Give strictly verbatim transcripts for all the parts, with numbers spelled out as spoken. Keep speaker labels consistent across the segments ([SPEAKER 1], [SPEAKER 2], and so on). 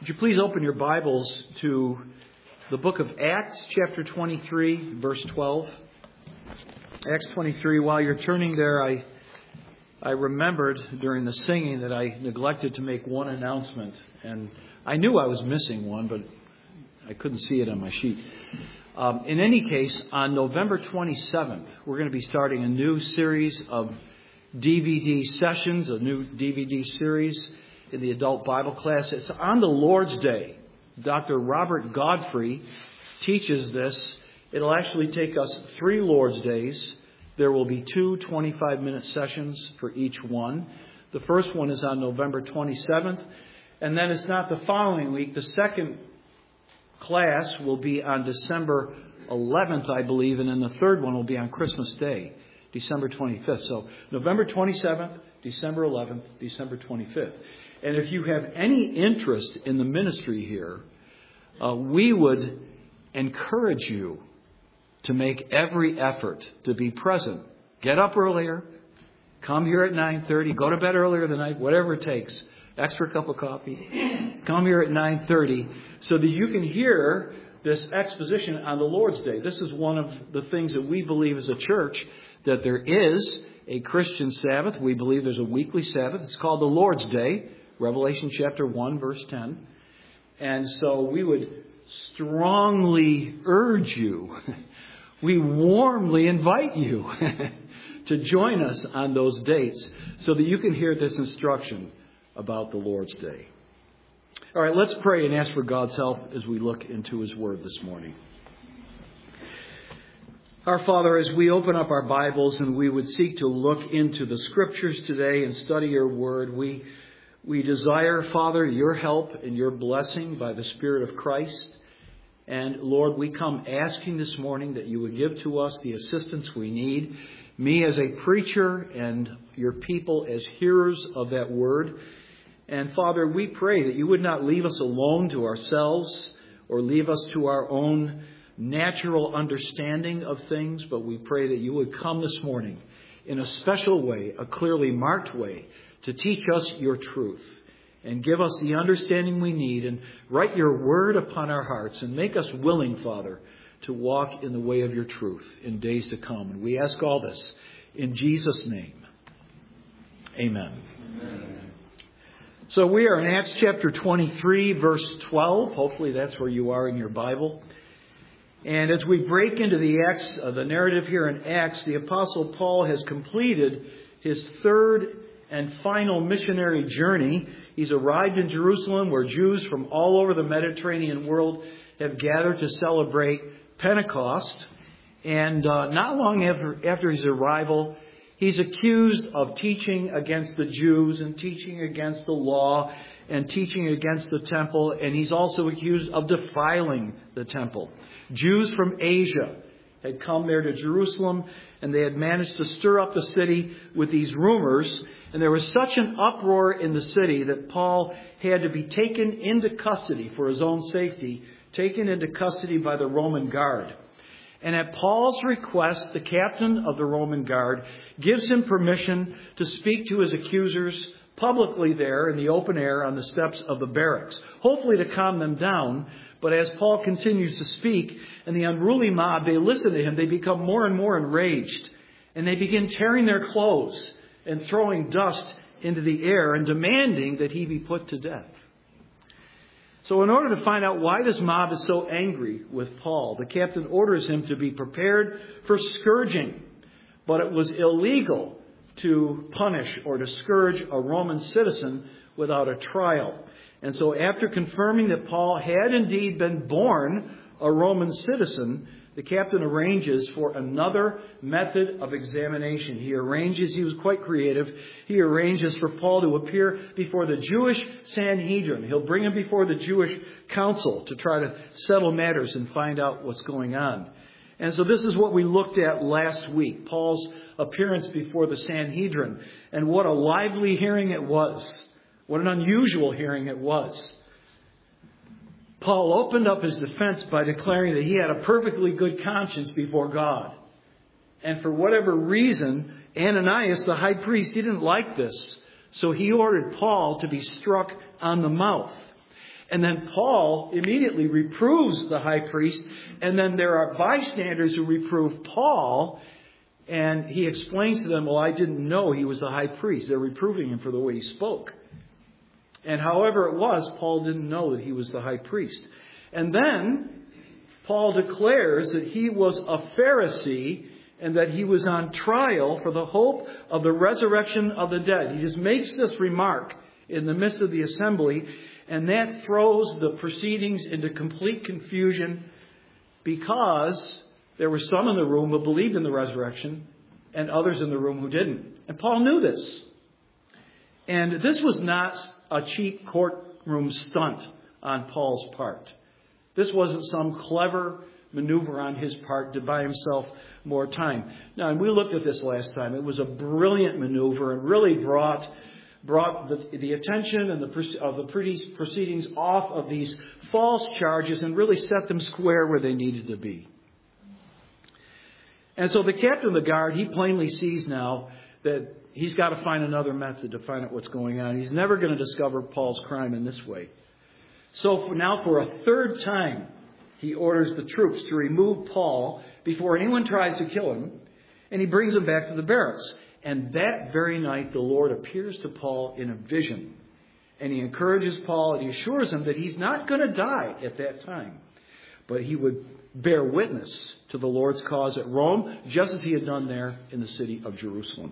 [SPEAKER 1] Would you please open your Bibles to the book of Acts, chapter twenty-three, verse twelve. Acts twenty-three. While you're turning there, I I remembered during the singing that I neglected to make one announcement. And I knew I was missing one, but I couldn't see it on my sheet. Um, in any case, on November twenty-seventh, we're going to be starting a new series of D V D sessions, a new D V D series in the adult Bible class. It's on the Lord's Day. Doctor Robert Godfrey teaches this. It'll actually take us three Lord's Days. There will be two twenty-five minute sessions for each one. The first one is on November twenty-seventh. And then it's not the following week. The second class will be on December eleventh, I believe. And then the third one will be on Christmas Day, December twenty-fifth. So November twenty-seventh, December eleventh, December twenty-fifth. And if you have any interest in the ministry here, uh, we would encourage you to make every effort to be present. Get up earlier. Come here at nine thirty. Go to bed earlier than night, whatever it takes. Extra cup of coffee. Come here at nine thirty so that you can hear this exposition on the Lord's Day. This is one of the things that we believe as a church, that there is a Christian Sabbath. We believe there's a weekly Sabbath. It's called the Lord's Day. Revelation chapter one, verse ten. And so we would strongly urge you, we warmly invite you to join us on those dates so that you can hear this instruction about the Lord's Day. All right, let's pray and ask for God's help as we look into His Word this morning. Our Father, as we open up our Bibles and we would seek to look into the Scriptures today and study Your Word, we We desire, Father, Your help and Your blessing by the Spirit of Christ. And Lord, we come asking this morning that You would give to us the assistance we need. Me as a preacher and Your people as hearers of that word. And Father, we pray that You would not leave us alone to ourselves or leave us to our own natural understanding of things. But we pray that You would come this morning in a special way, a clearly marked way, to teach us Your truth and give us the understanding we need and write Your word upon our hearts and make us willing, Father, to walk in the way of Your truth in days to come. And we ask all this in Jesus' name. Amen. Amen. So we are in Acts chapter twenty-three, verse twelve. Hopefully that's where you are in your Bible. And as we break into the Acts, uh, the narrative here in Acts, the Apostle Paul has completed his third and final missionary journey. He's arrived in Jerusalem, where Jews from all over the Mediterranean world have gathered to celebrate Pentecost. And uh, not long after, after his arrival, he's accused of teaching against the Jews and teaching against the law and teaching against the temple. And he's also accused of defiling the temple. Jews from Asia had come there to Jerusalem, and they had managed to stir up the city with these rumors. And there was such an uproar in the city that Paul had to be taken into custody for his own safety, taken into custody by the Roman guard. And at Paul's request, the captain of the Roman guard gives him permission to speak to his accusers publicly there in the open air on the steps of the barracks, hopefully to calm them down. But as Paul continues to speak, and the unruly mob, they listen to him, they become more and more enraged. And they begin tearing their clothes and throwing dust into the air and demanding that he be put to death. So in order to find out why this mob is so angry with Paul, the captain orders him to be prepared for scourging. But it was illegal to punish or to scourge a Roman citizen without a trial. And so after confirming that Paul had indeed been born a Roman citizen, the captain arranges for another method of examination. He arranges, he was quite creative, he arranges for Paul to appear before the Jewish Sanhedrin. He'll bring him before the Jewish council to try to settle matters and find out what's going on. And so this is what we looked at last week, Paul's appearance before the Sanhedrin. And what a lively hearing it was. What an unusual hearing it was. Paul opened up his defense by declaring that he had a perfectly good conscience before God. And for whatever reason, Ananias, the high priest, he didn't like this. So he ordered Paul to be struck on the mouth. And then Paul immediately reproves the high priest. And then there are bystanders who reprove Paul. And he explains to them, well, I didn't know he was the high priest. They're reproving him for the way he spoke. And however it was, Paul didn't know that he was the high priest. And then Paul declares that he was a Pharisee and that he was on trial for the hope of the resurrection of the dead. He just makes this remark in the midst of the assembly, and that throws the proceedings into complete confusion because there were some in the room who believed in the resurrection and others in the room who didn't. And Paul knew this. And this was not a cheap courtroom stunt on Paul's part. This wasn't some clever maneuver on his part to buy himself more time. Now, and we looked at this last time. It was a brilliant maneuver and really brought brought the, the attention and the of the proceedings off of these false charges and really set them square where they needed to be. And so the captain of the guard, he plainly sees now that he's got to find another method to find out what's going on. He's never going to discover Paul's crime in this way. So for now, for a third time, he orders the troops to remove Paul before anyone tries to kill him, and he brings him back to the barracks. And that very night, the Lord appears to Paul in a vision, and he encourages Paul, and he assures him that he's not going to die at that time, but he would bear witness to the Lord's cause at Rome, just as he had done there in the city of Jerusalem.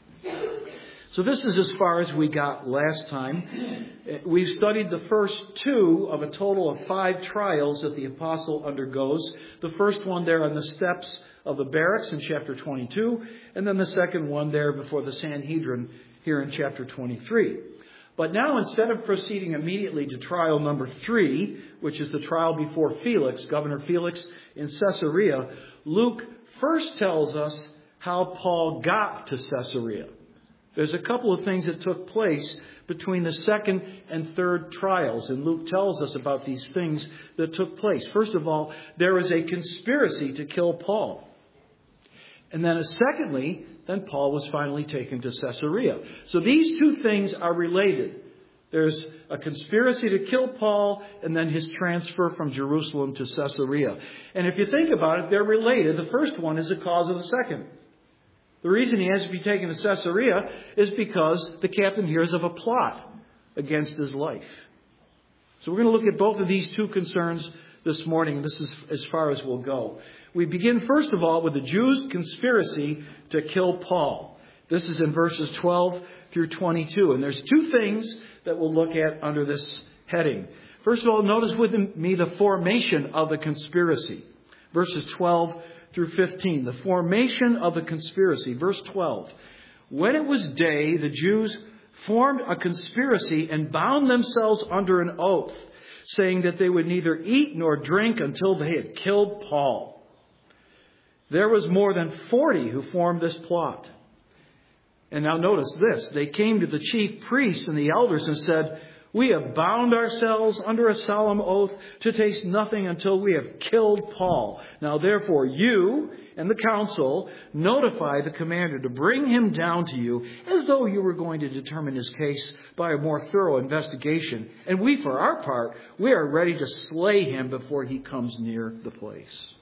[SPEAKER 1] So this is as far as we got last time. We've studied the first two of a total of five trials that the apostle undergoes. The first one there on the steps of the barracks in chapter twenty-two, and then the second one there before the Sanhedrin here in chapter twenty-three. But now, instead of proceeding immediately to trial number three, which is the trial before Felix, Governor Felix in Caesarea, Luke first tells us how Paul got to Caesarea. There's a couple of things that took place between the second and third trials, and Luke tells us about these things that took place. First of all, there was a conspiracy to kill Paul. And then secondly, then Paul was finally taken to Caesarea. So these two things are related. There's a conspiracy to kill Paul and then his transfer from Jerusalem to Caesarea. And if you think about it, they're related. The first one is the cause of the second. The reason he has to be taken to Caesarea is because the captain hears of a plot against his life. So we're going to look at both of these two concerns this morning. This is as far as we'll go. We begin, first of all, with the Jews' conspiracy to kill Paul. This is in verses twelve through twenty-two. And there's two things that we'll look at under this heading. First of all, notice with me the formation of the conspiracy. Verses twelve through fifteen. The formation of the conspiracy. Verse twelve. When it was day, the Jews formed a conspiracy and bound themselves under an oath, saying that they would neither eat nor drink until they had killed Paul. There was more than forty who formed this plot. And now notice this. They came to the chief priests and the elders and said, "We have bound ourselves under a solemn oath to taste nothing until we have killed Paul. Now therefore you and the council notify the commander to bring him down to you as though you were going to determine his case by a more thorough investigation. And we, for our part, we are ready to slay him before he comes near the place."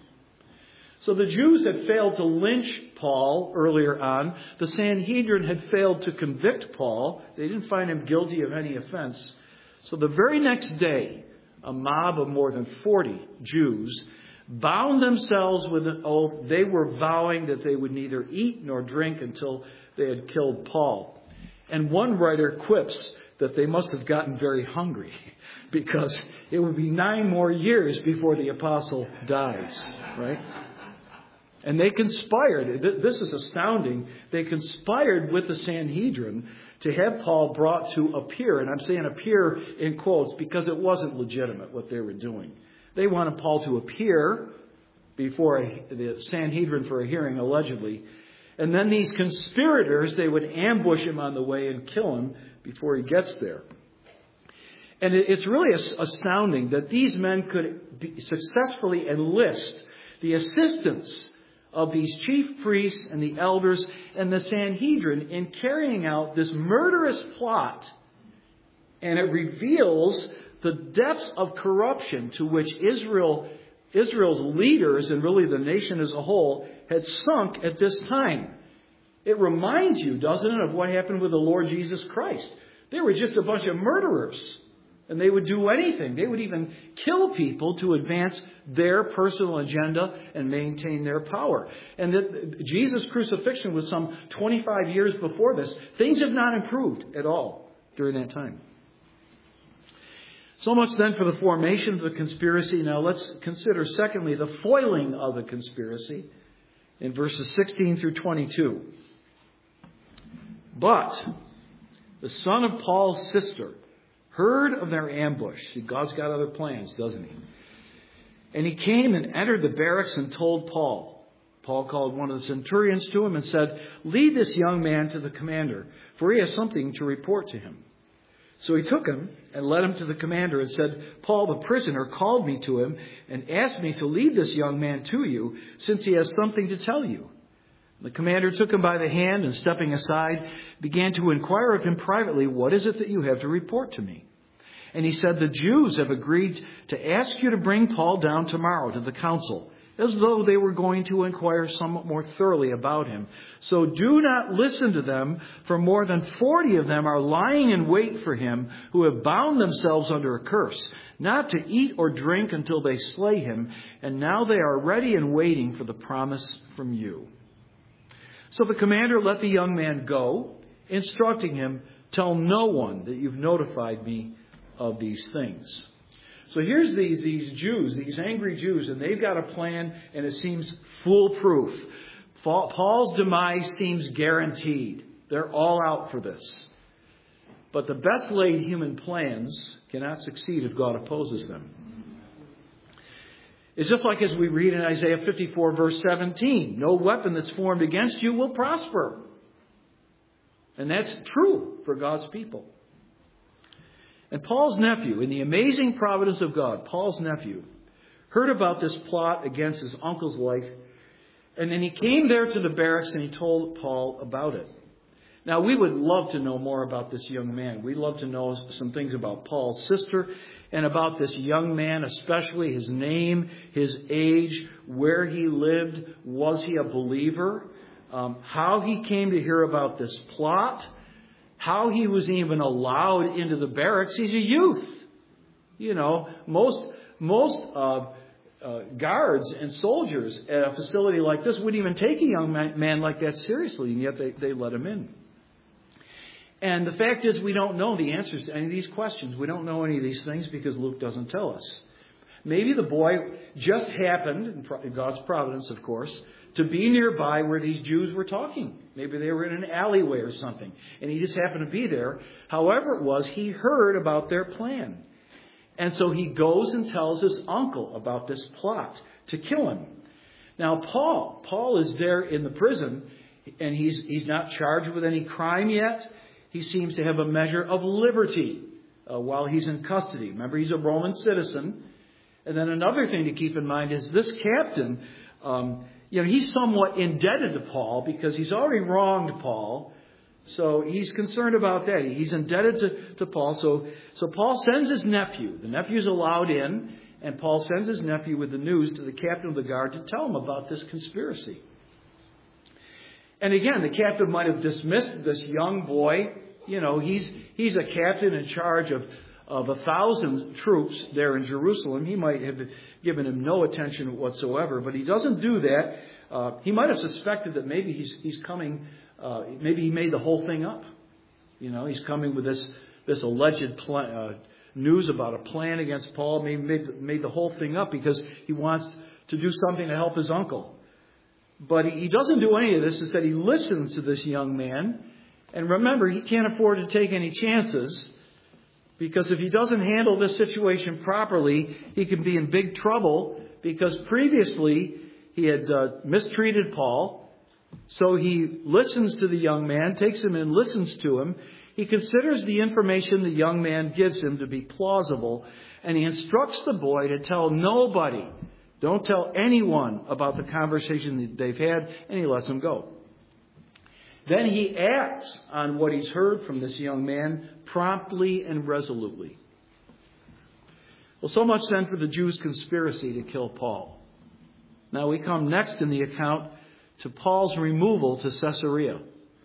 [SPEAKER 1] So the Jews had failed to lynch Paul earlier on. The Sanhedrin had failed to convict Paul. They didn't find him guilty of any offense. So the very next day, a mob of more than forty Jews bound themselves with an oath. They were vowing that they would neither eat nor drink until they had killed Paul. And one writer quips that they must have gotten very hungry because it would be nine more years before the apostle dies, right? And they conspired. This is astounding. They conspired with the Sanhedrin to have Paul brought to appear. And I'm saying appear in quotes because it wasn't legitimate what they were doing. They wanted Paul to appear before the Sanhedrin for a hearing, allegedly. And then these conspirators, they would ambush him on the way and kill him before he gets there. And it's really astounding that these men could be successfully enlist the assistance of these chief priests and the elders and the Sanhedrin in carrying out this murderous plot And it reveals the depths of corruption to which Israel, Israel's leaders and really the nation as a whole had sunk at this time. It reminds you, doesn't it, of what happened with the Lord Jesus Christ. They were just a bunch of murderers. And they would do anything. They would even kill people to advance their personal agenda and maintain their power. And that Jesus' crucifixion was some twenty-five years before this. Things have not improved at all during that time. So much then for the formation of the conspiracy. Now let's consider, secondly, the foiling of the conspiracy in verses sixteen through twenty-two. But the son of Paul's sister heard of their ambush. See, God's got other plans, doesn't he? And he came and entered the barracks and told Paul. Paul called one of the centurions to him and said, "Lead this young man to the commander, for he has something to report to him." So he took him and led him to the commander and said, "Paul, the prisoner, called me to him and asked me to lead this young man to you, since he has something to tell you." The commander took him by the hand and, stepping aside, began to inquire of him privately, "What is it that you have to report to me?" And he said, "The Jews have agreed to ask you to bring Paul down tomorrow to the council, as though they were going to inquire somewhat more thoroughly about him. So do not listen to them, for more than forty of them are lying in wait for him, who have bound themselves under a curse, not to eat or drink until they slay him, and now they are ready and waiting for the promise from you." So the commander let the young man go, instructing him, "Tell no one that you've notified me of these things." So here's these, these Jews, these angry Jews, and they've got a plan, and it seems foolproof. Paul's demise seems guaranteed. They're all out for this. But the best laid human plans cannot succeed if God opposes them. It's just like as we read in Isaiah fifty-four, verse seventeen. No weapon that's formed against you will prosper. And that's true for God's people. And Paul's nephew, in the amazing providence of God, Paul's nephew, heard about this plot against his uncle's life. And then he came there to the barracks and he told Paul about it. Now, we would love to know more about this young man. We'd love to know some things about Paul's sister and about this young man, especially his name, his age, where he lived, was he a believer, um, how he came to hear about this plot, how he was even allowed into the barracks. He's a youth. You know, most most uh, uh, guards and soldiers at a facility like this wouldn't even take a young man, man like that seriously, and yet they, they let him in. And the fact is, we don't know the answers to any of these questions. We don't know any of these things because Luke doesn't tell us. Maybe the boy just happened, in God's providence, of course, to be nearby where these Jews were talking. Maybe they were in an alleyway or something, and he just happened to be there. However it was, he heard about their plan. And so he goes and tells his uncle about this plot to kill him. Now, Paul, Paul is there in the prison, and he's he's not charged with any crime yet. He seems to have a measure of liberty uh, while he's in custody. Remember, he's a Roman citizen. And then another thing to keep in mind is this captain, um, you know, he's somewhat indebted to Paul because he's already wronged Paul. So he's concerned about that. He's indebted to, to Paul. So, so Paul sends his nephew. The nephew's allowed in, and Paul sends his nephew with the news to the captain of the guard to tell him about this conspiracy. And again, the captain might have dismissed this young boy. You know, he's he's a captain in charge of, of a thousand troops there in Jerusalem. He might have given him no attention whatsoever, but he doesn't do that. Uh, he might have suspected that maybe he's he's coming, uh, maybe he made the whole thing up. You know, he's coming with this this alleged plan, uh, news about a plan against Paul. Maybe made, made the whole thing up because he wants to do something to help his uncle. But he doesn't do any of this. Instead, he listens to this young man. And remember, he can't afford to take any chances, because if he doesn't handle this situation properly, he can be in big trouble, because previously he had uh, mistreated Paul. So he listens to the young man, takes him in, listens to him. He considers the information the young man gives him to be plausible, and he instructs the boy to tell nobody. Don't tell anyone about the conversation that they've had, and he lets him go. Then he acts on what he's heard from this young man promptly and resolutely. Well, so much then for the Jews' conspiracy to kill Paul. Now we come next in the account to Paul's removal to Caesarea.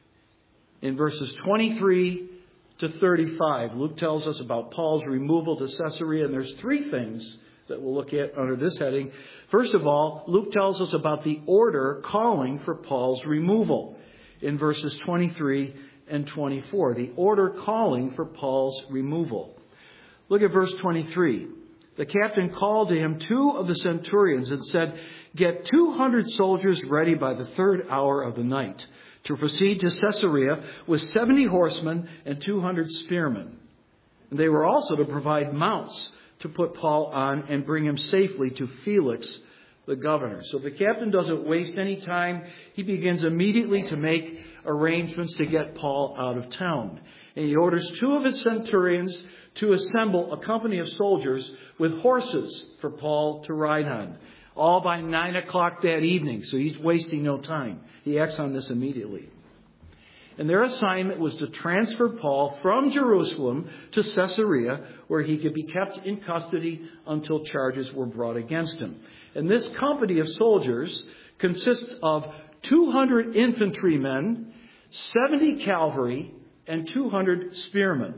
[SPEAKER 1] In verses twenty-three to thirty-five, Luke tells us about Paul's removal to Caesarea, and there's three things that we'll look at under this heading. First of all, Luke tells us about the order calling for Paul's removal in verses twenty-three and twenty-four. The order calling for Paul's removal. Look at verse twenty-three. The captain called to him two of the centurions and said, "Get two hundred soldiers ready by the third hour of the night to proceed to Caesarea with seventy horsemen and two hundred spearmen." And they were also to provide mounts to put Paul on and bring him safely to Felix, the governor. So the captain doesn't waste any time. He begins immediately to make arrangements to get Paul out of town. And he orders two of his centurions to assemble a company of soldiers with horses for Paul to ride on, all by nine o'clock that evening. So he's wasting no time. He acts on this immediately. And their assignment was to transfer Paul from Jerusalem to Caesarea, where he could be kept in custody until charges were brought against him. And this company of soldiers consists of two hundred infantrymen, seventy cavalry, and two hundred spearmen.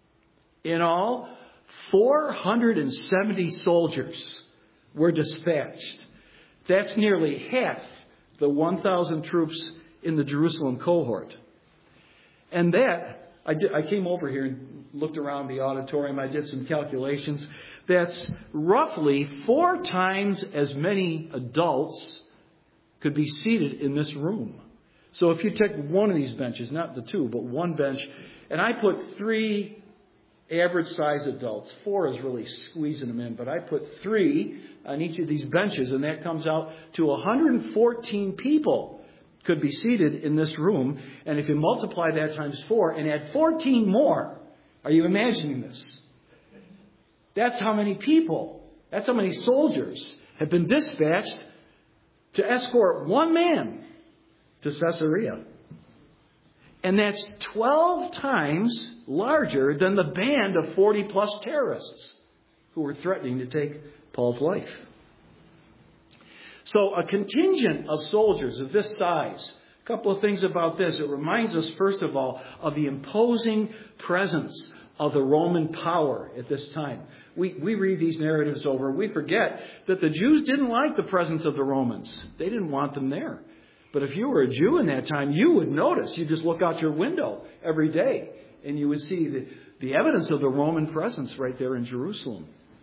[SPEAKER 1] In all, four hundred seventy soldiers were dispatched. That's nearly half the one thousand troops in the Jerusalem cohort. And that, I, did, I came over here and looked around the auditorium. I did some calculations. That's roughly four times as many adults could be seated in this room. So if you take one of these benches, not the two, but one bench, and I put three average size adults, four is really squeezing them in, but I put three on each of these benches, and that comes out to one hundred fourteen people could be seated in this room. And if you multiply that times four and add fourteen more, are you imagining this? That's how many people, that's how many soldiers have been dispatched to escort one man to Caesarea. And that's twelve times larger than the band of forty plus terrorists who were threatening to take Paul's life. So a contingent of soldiers of this size. A couple of things about this. It reminds us, first of all, of the imposing presence of the Roman power at this time. We, we read these narratives over and we forget that the Jews didn't like the presence of the Romans. They didn't want them there. But if you were a Jew in that time, you would notice. You just look out your window every day and you would see the, the evidence of the Roman presence right there in Jerusalem.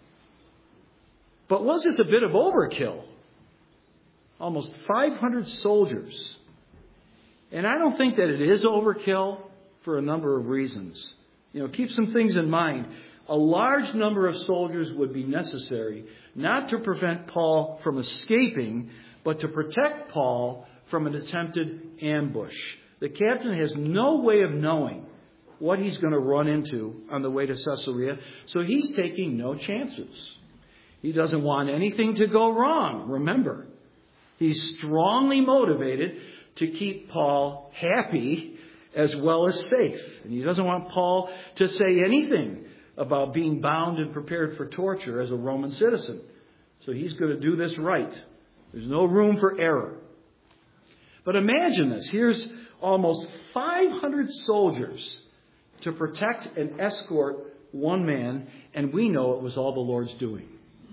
[SPEAKER 1] But was this a bit of overkill? Almost five hundred soldiers. And I don't think that it is overkill for a number of reasons. You know, keep some things in mind. A large number of soldiers would be necessary, not to prevent Paul from escaping, but to protect Paul from an attempted ambush. The captain has no way of knowing what he's going to run into on the way to Caesarea, so he's taking no chances. He doesn't want anything to go wrong, remember. He's strongly motivated to keep Paul happy as well as safe. And he doesn't want Paul to say anything about being bound and prepared for torture as a Roman citizen. So he's going to do this right. There's no room for error. But imagine this. Here's almost five hundred soldiers to protect and escort one man, and we know it was all the Lord's doing.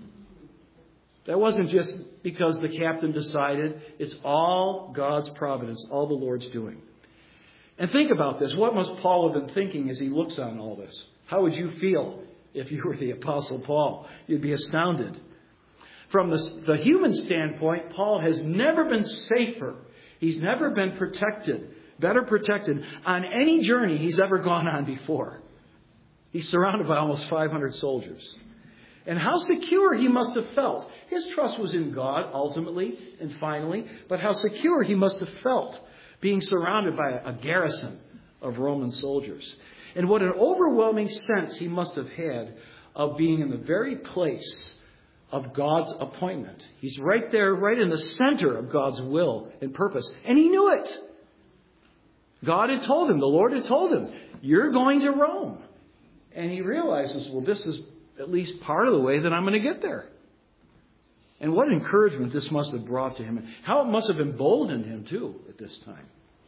[SPEAKER 1] That wasn't just because the captain decided. It's all God's providence, all the Lord's doing. And think about this. What must Paul have been thinking as he looks on all this? How would you feel if you were the Apostle Paul? You'd be astounded. From the, the human standpoint, Paul has never been safer. He's never been protected, better protected on any journey he's ever gone on before. He's surrounded by almost five hundred soldiers. And how secure he must have felt. His trust was in God, ultimately and finally, but how secure he must have felt being surrounded by a garrison of Roman soldiers. And what an overwhelming sense he must have had of being in the very place of God's appointment. He's right there, right in the center of God's will and purpose. And he knew it. God had told him, the Lord had told him, you're going to Rome. And he realizes, well, this is at least part of the way that I'm going to get there. And what encouragement this must have brought to him. And how it must have emboldened him, too, at this time.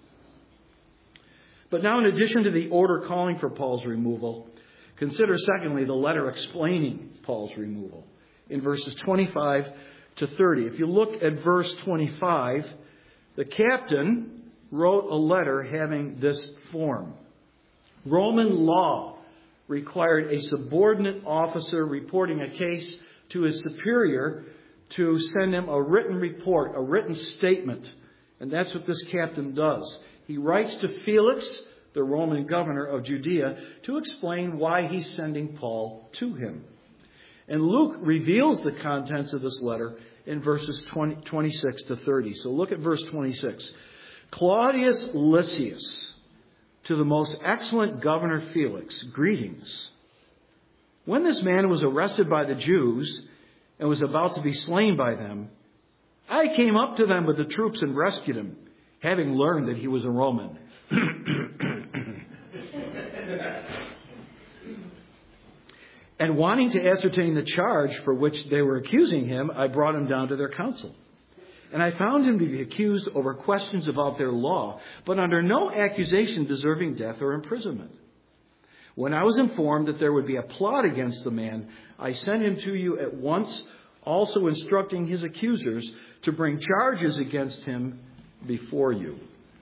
[SPEAKER 1] But now, in addition to the order calling for Paul's removal, consider, secondly, the letter explaining Paul's removal in verses twenty-five to thirty. If you look at verse twenty-five, the captain wrote a letter having this form. Roman law required a subordinate officer reporting a case to his superior to send him a written report, a written statement. And that's what this captain does. He writes to Felix, the Roman governor of Judea, to explain why he's sending Paul to him. And Luke reveals the contents of this letter in verses twenty, twenty-six to thirty. So look at verse twenty-six. Claudius Lysias, to the most excellent governor Felix, greetings. When this man was arrested by the Jews and was about to be slain by them, I came up to them with the troops and rescued him, having learned that he was a Roman. And wanting to ascertain the charge for which they were accusing him, I brought him down to their council. And I found him to be accused over questions about their law, but under no accusation deserving death or imprisonment. When I was informed that there would be a plot against the man, I sent him to you at once, also instructing his accusers to bring charges against him before you.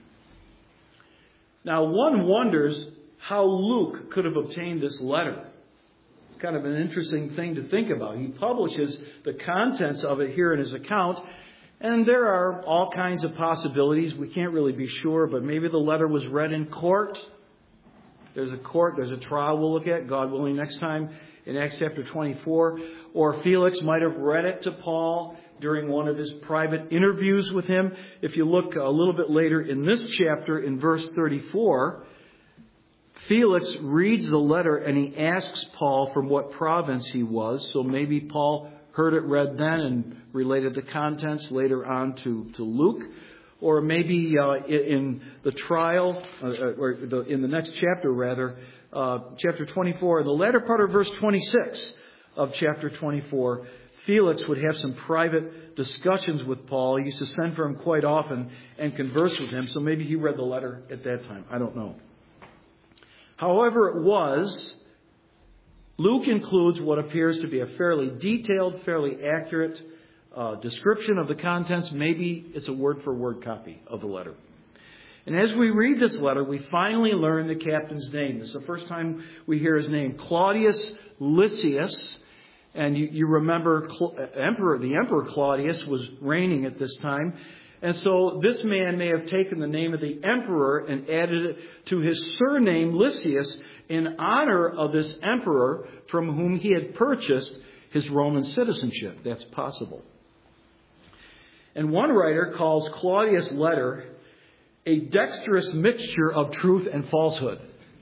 [SPEAKER 1] Now, one wonders how Luke could have obtained this letter. It's kind of an interesting thing to think about. He publishes the contents of it here in his account, and there are all kinds of possibilities. We can't really be sure, but maybe the letter was read in court. There's a court, there's a trial we'll look at, God willing, next time in Acts chapter twenty-four. Or Felix might have read it to Paul during one of his private interviews with him. If you look a little bit later in this chapter, in verse thirty-four, Felix reads the letter and he asks Paul from what province he was. So maybe Paul heard it read then and related the contents later on to, to Luke. Or maybe uh, in the trial, uh, or the, in the next chapter rather, uh, chapter twenty-four, in the latter part of verse twenty-six of chapter twenty-four, Felix would have some private discussions with Paul. He used to send for him quite often and converse with him. So maybe he read the letter at that time. I don't know. However it was, Luke includes what appears to be a fairly detailed, fairly accurate uh, description of the contents. Maybe it's a word-for-word copy of the letter. And as we read this letter, we finally learn the captain's name. This is the first time we hear his name, Claudius Lysias. And you, you remember Emperor, the Emperor Claudius was reigning at this time. And so this man may have taken the name of the emperor and added it to his surname Lysias in honor of this emperor from whom he had purchased his Roman citizenship. That's possible. And one writer calls Claudius' letter a dexterous mixture of truth and falsehood.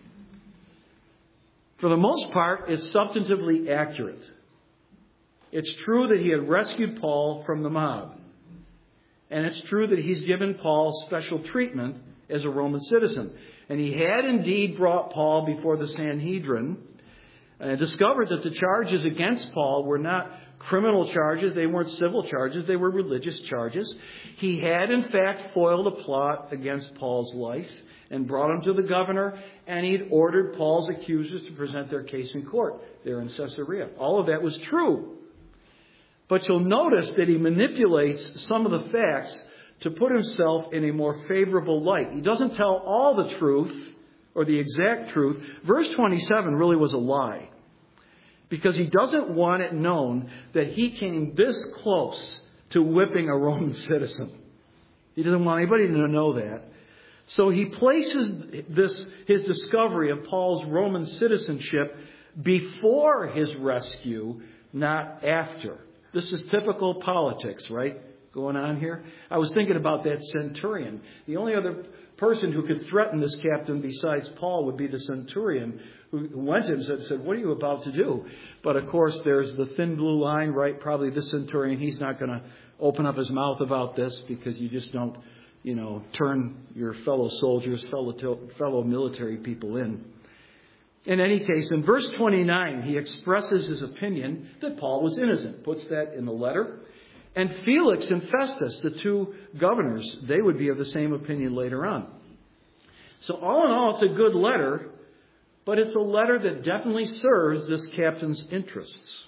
[SPEAKER 1] For the most part, it's substantively accurate. It's true that he had rescued Paul from the mob. And it's true that he's given Paul special treatment as a Roman citizen. And he had indeed brought Paul before the Sanhedrin and discovered that the charges against Paul were not criminal charges. They weren't civil charges. They were religious charges. He had, in fact, foiled a plot against Paul's life and brought him to the governor. And he'd ordered Paul's accusers to present their case in court there in Caesarea. All of that was true. But you'll notice that he manipulates some of the facts to put himself in a more favorable light. He doesn't tell all the truth or the exact truth. Verse twenty-seven really was a lie, because he doesn't want it known that he came this close to whipping a Roman citizen. He doesn't want anybody to know that. So he places this, his discovery of Paul's Roman citizenship before his rescue, not after. This is typical politics, right, going on here? I was thinking about that centurion. The only other person who could threaten this captain besides Paul would be the centurion who went to him and said, what are you about to do? But, of course, there's the thin blue line, right? Probably the centurion, he's not going to open up his mouth about this because you just don't you know, turn your fellow soldiers, fellow, fellow military people in. In any case, in verse twenty-nine, he expresses his opinion that Paul was innocent, puts that in the letter. And Felix and Festus, the two governors, they would be of the same opinion later on. So all in all, it's a good letter, but it's a letter that definitely serves this captain's interests.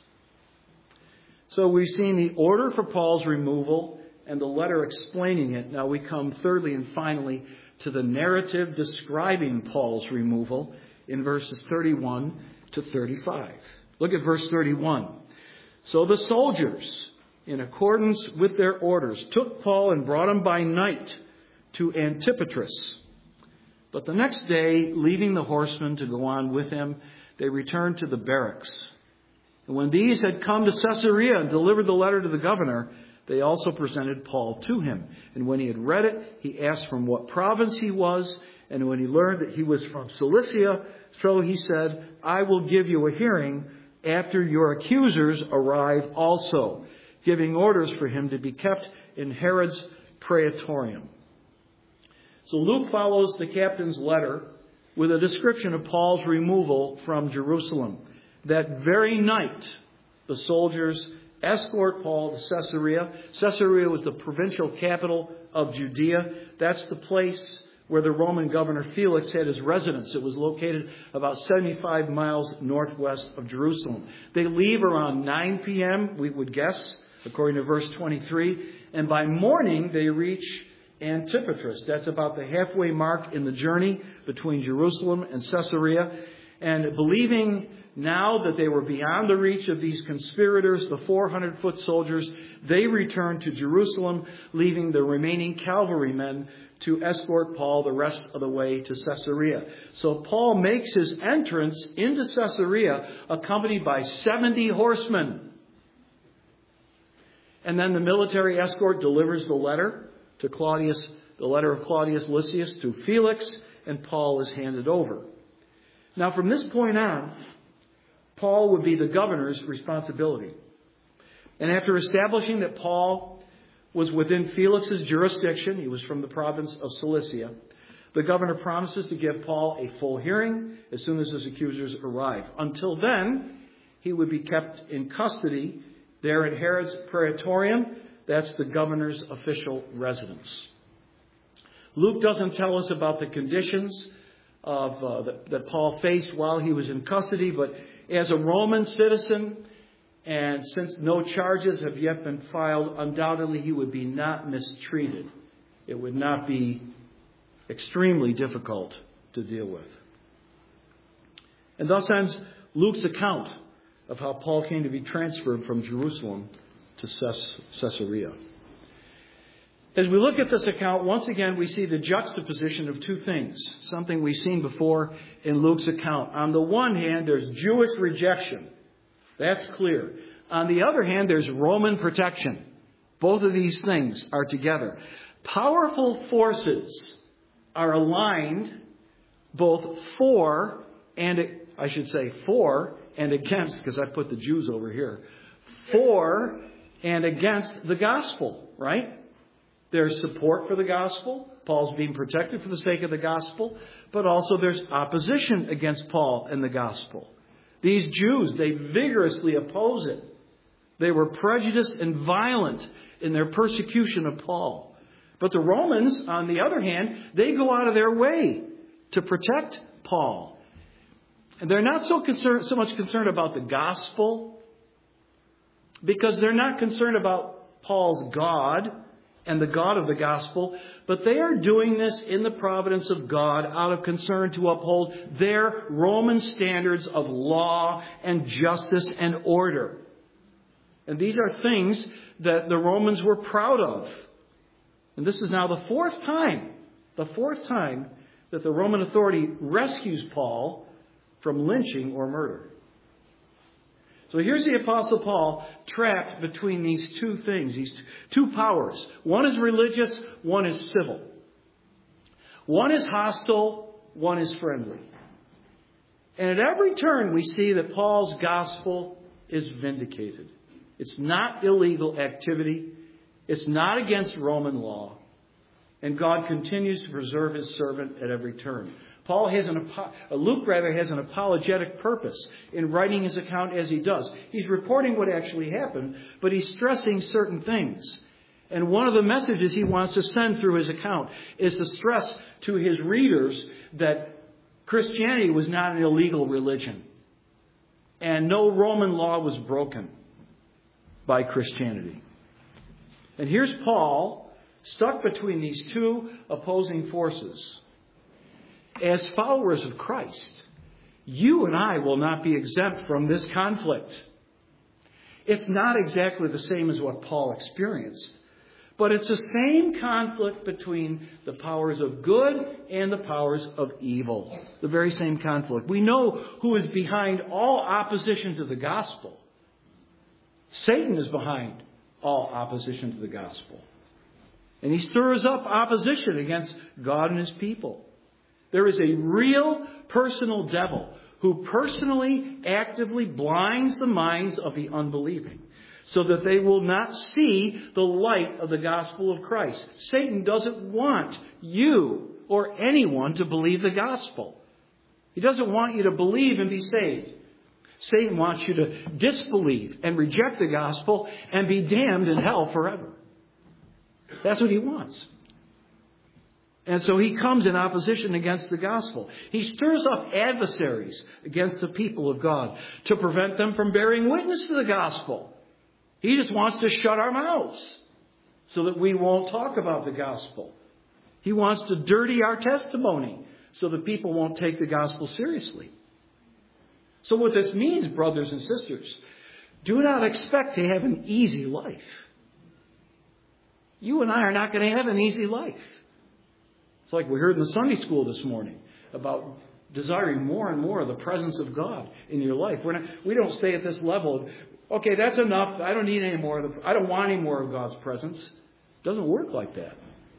[SPEAKER 1] So we've seen the order for Paul's removal and the letter explaining it. Now we come thirdly and finally to the narrative describing Paul's removal in verses thirty-one to thirty-five. Look at verse thirty-one. So the soldiers, in accordance with their orders, took Paul and brought him by night to Antipatris. But the next day, leaving the horsemen to go on with him, they returned to the barracks. And when these had come to Caesarea and delivered the letter to the governor, they also presented Paul to him. And when he had read it, he asked from what province he was. And when he learned that he was from Cilicia, so he said, I will give you a hearing after your accusers arrive also, giving orders for him to be kept in Herod's praetorium. So Luke follows the captain's letter with a description of Paul's removal from Jerusalem. That very night, the soldiers escort Paul to Caesarea. Caesarea was the provincial capital of Judea. That's the place where the Roman governor Felix had his residence. It was located about seventy-five miles northwest of Jerusalem. They leave around nine p.m., we would guess, according to verse twenty-three. And by morning, they reach Antipatris. That's about the halfway mark in the journey between Jerusalem and Caesarea. And believing now that they were beyond the reach of these conspirators, the four hundred foot soldiers, they returned to Jerusalem, leaving the remaining cavalrymen to escort Paul the rest of the way to Caesarea. So Paul makes his entrance into Caesarea accompanied by seventy horsemen. And then the military escort delivers the letter to Claudius, the letter of Claudius Lysias to Felix, and Paul is handed over. Now from this point on, Paul would be the governor's responsibility. And after establishing that Paul was within Felix's jurisdiction, he was from the province of Cilicia, the governor promises to give Paul a full hearing as soon as his accusers arrive. Until then, he would be kept in custody there in Herod's praetorium. That's the governor's official residence. Luke doesn't tell us about the conditions of uh, that, that Paul faced while he was in custody, but as a Roman citizen, and since no charges have yet been filed, undoubtedly he would be not mistreated. It would not be extremely difficult to deal with. And thus ends Luke's account of how Paul came to be transferred from Jerusalem to Caesarea. As we look at this account, once again, we see the juxtaposition of two things, something we've seen before in Luke's account. On the one hand, there's Jewish rejection. That's clear. On the other hand, there's Roman protection. Both of these things are together. Powerful forces are aligned both for and, I should say, for and against, because I put the Jews over here, for and against the gospel, right? There's support for the gospel. Paul's being protected for the sake of the gospel. But also there's opposition against Paul and the gospel. These Jews, they vigorously oppose it. They were prejudiced and violent in their persecution of Paul. But the Romans, on the other hand, they go out of their way to protect Paul. And they're not so concerned, so much concerned about the gospel, because they're not concerned about Paul's God and the God of the gospel, but they are doing this in the providence of God out of concern to uphold their Roman standards of law and justice and order. And these are things that the Romans were proud of. And this is now the fourth time, the fourth time that the Roman authority rescues Paul from lynching or murder. So here's the Apostle Paul trapped between these two things, these two powers. One is religious, one is civil. One is hostile, one is friendly. And at every turn we see that Paul's gospel is vindicated. It's not illegal activity. It's not against Roman law. And God continues to preserve his servant at every turn. Paul has an, Luke rather has an apologetic purpose in writing his account as he does. He's reporting what actually happened, but he's stressing certain things. And one of the messages he wants to send through his account is to stress to his readers that Christianity was not an illegal religion. And no Roman law was broken by Christianity. And here's Paul, stuck between these two opposing forces. As followers of Christ, you and I will not be exempt from this conflict. It's not exactly the same as what Paul experienced, but it's the same conflict between the powers of good and the powers of evil. The very same conflict. We know who is behind all opposition to the gospel. Satan is behind all opposition to the gospel. And he stirs up opposition against God and his people. There is a real personal devil who personally, actively blinds the minds of the unbelieving so that they will not see the light of the gospel of Christ. Satan doesn't want you or anyone to believe the gospel. He doesn't want you to believe and be saved. Satan wants you to disbelieve and reject the gospel and be damned in hell forever. That's what he wants. And so he comes in opposition against the gospel. He stirs up adversaries against the people of God to prevent them from bearing witness to the gospel. He just wants to shut our mouths so that we won't talk about the gospel. He wants to dirty our testimony so that people won't take the gospel seriously. So what this means, brothers and sisters, do not expect to have an easy life. You and I are not going to have an easy life. It's like we heard in the Sunday school this morning about desiring more and more of the presence of God in your life. We're not, we don't stay at this level. Okay, that's enough. I don't need any more. Of the, I don't want any more of God's presence. It doesn't work like that.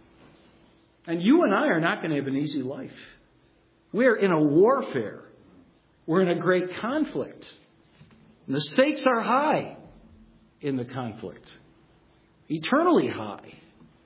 [SPEAKER 1] And you and I are not going to have an easy life. We're in a warfare. We're in a great conflict. And the stakes are high in the conflict. Eternally high.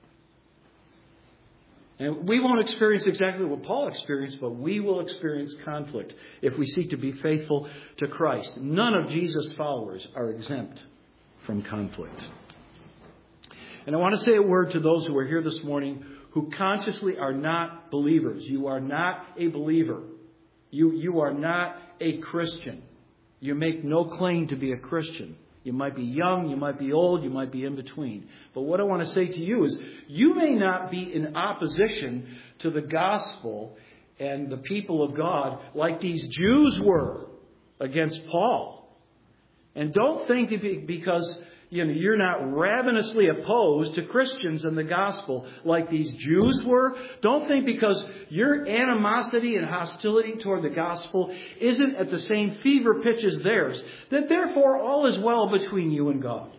[SPEAKER 1] And we won't experience exactly what Paul experienced, but we will experience conflict if we seek to be faithful to Christ. None of Jesus' followers are exempt from conflict. And I want to say a word to those who are here this morning who consciously are not believers. You are not a believer. You, you are not a Christian. You make no claim to be a Christian. You might be young, you might be old, you might be in between. But what I want to say to you is, you may not be in opposition to the gospel and the people of God like these Jews were against Paul. And don't think if it, because you know, you're not ravenously opposed to Christians and the gospel like these Jews were. Don't think because your animosity and hostility toward the gospel isn't at the same fever pitch as theirs, that therefore all is well between you and God.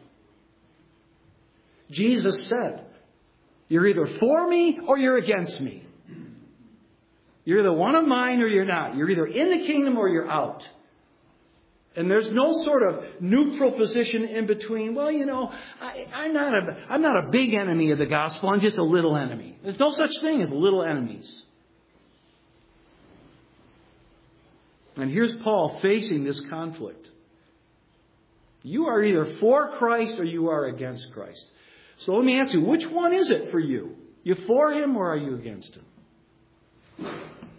[SPEAKER 1] Jesus said, you're either for me or you're against me. You're either one of mine or you're not. You're either in the kingdom or you're out. And there's no sort of neutral position in between. Well, you know, I, I'm not a, I'm not a big enemy of the gospel. I'm just a little enemy. There's no such thing as little enemies. And here's Paul facing this conflict. You are either for Christ or you are against Christ. So let me ask you, which one is it for you? You for him or are you against him?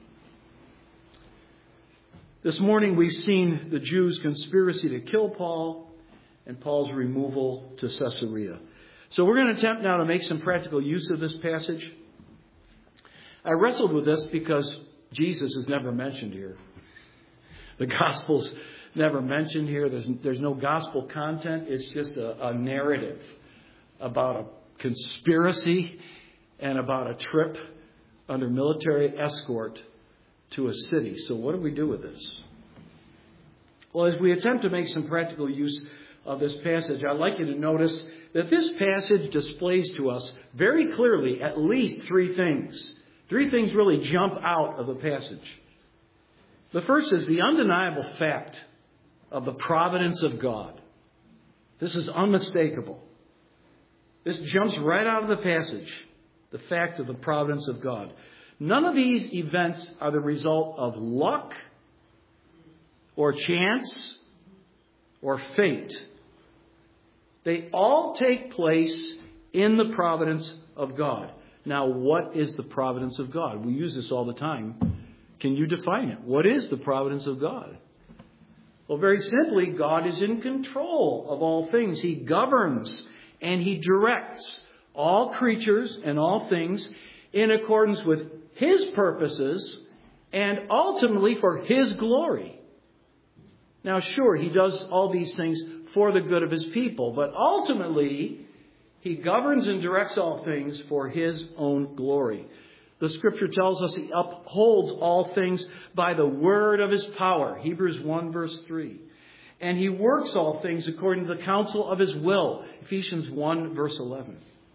[SPEAKER 1] This morning we've seen the Jews' conspiracy to kill Paul and Paul's removal to Caesarea. So we're going to attempt now to make some practical use of this passage. I wrestled with this because Jesus is never mentioned here. The gospel's never mentioned here. There's, there's no gospel content. It's just a, a narrative about a conspiracy and about a trip under military escort to a city. So what do we do with this? Well, as we attempt to make some practical use of this passage, I'd like you to notice that this passage displays to us very clearly at least three things. Three things really jump out of the passage. The first is the undeniable fact of the providence of God. This is unmistakable. This jumps right out of the passage. the fact of the providence of God. None of these events are the result of luck or chance or fate. They all take place in the providence of God. Now, what is the providence of God? We use this all the time. Can you define it? What is the providence of God? Well, very simply, God is in control of all things. He governs and He directs all creatures and all things in accordance with His purposes and ultimately for His glory. Now, sure, He does all these things for the good of His people, but ultimately, He governs and directs all things for His own glory. The Scripture tells us He upholds all things by the word of His power. Hebrews one verse three. And He works all things according to the counsel of His will. Ephesians one verse eleven.